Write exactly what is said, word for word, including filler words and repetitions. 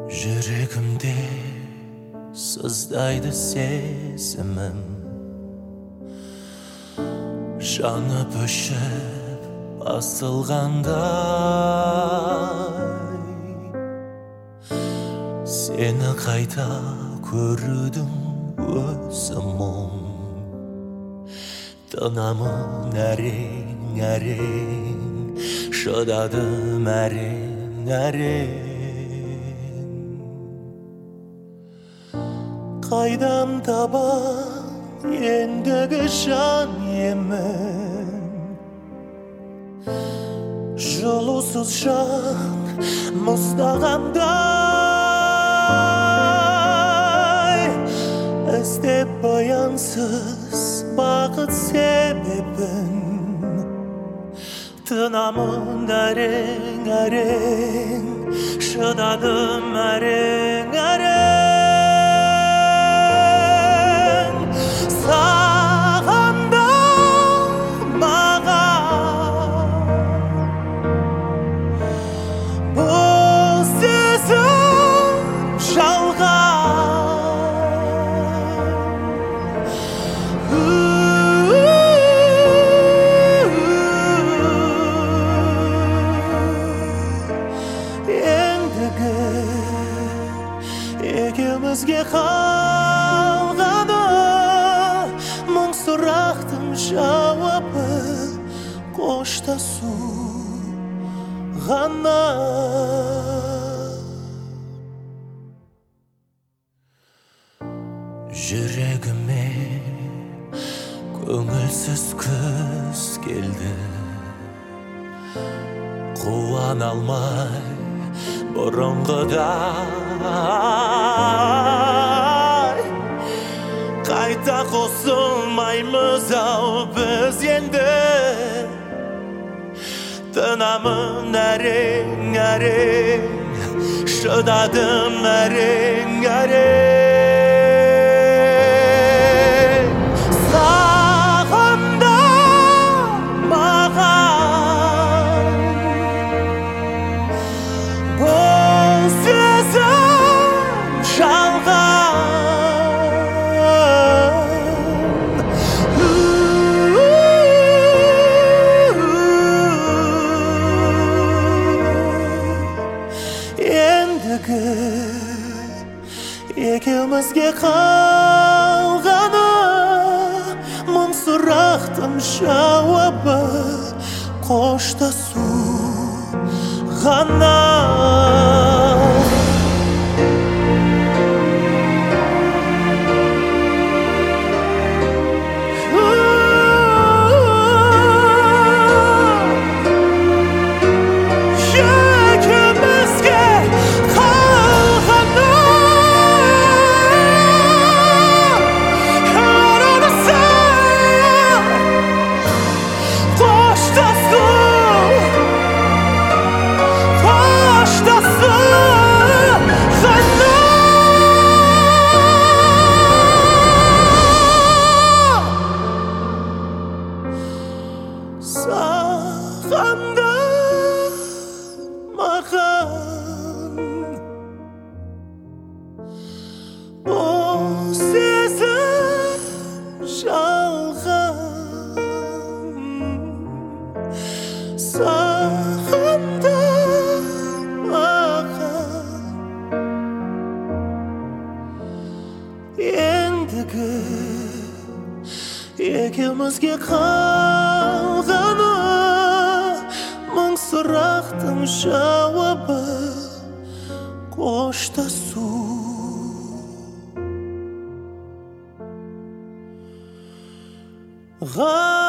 Жүрегімде сыздайды сезімім, жанып өшіп басылғандай. Сені қайта көрудің өзі мұң, тынамын әрең-әрең, шыдадым әрең-әрең. Қайдан табам ендігі жан емін, жылусыз жан мұздағандай. Іздеп баянсыз бақыт себебін, тынамын әрең-әрең, шыдадым әрең-әрең. Екеумізге қалғаны мың сұрақтың жауабы, қоштасу ғана. Жүрегіме көңілсіз күз келді, қуана алмай бұрынғыдай. Қайта қосылмаймыз-ау біз енді, тынамын әрең-әрең, шыдадым әрең-әрең. Екеумізге қалғаны мың сұрақтың жауабы, қоштасу ғана. Сағынды маған бұл сезім жалған. Сағынды маған ендігі екеумізге қалғаны мың сұрақтың жауабы, қоштасу ғана.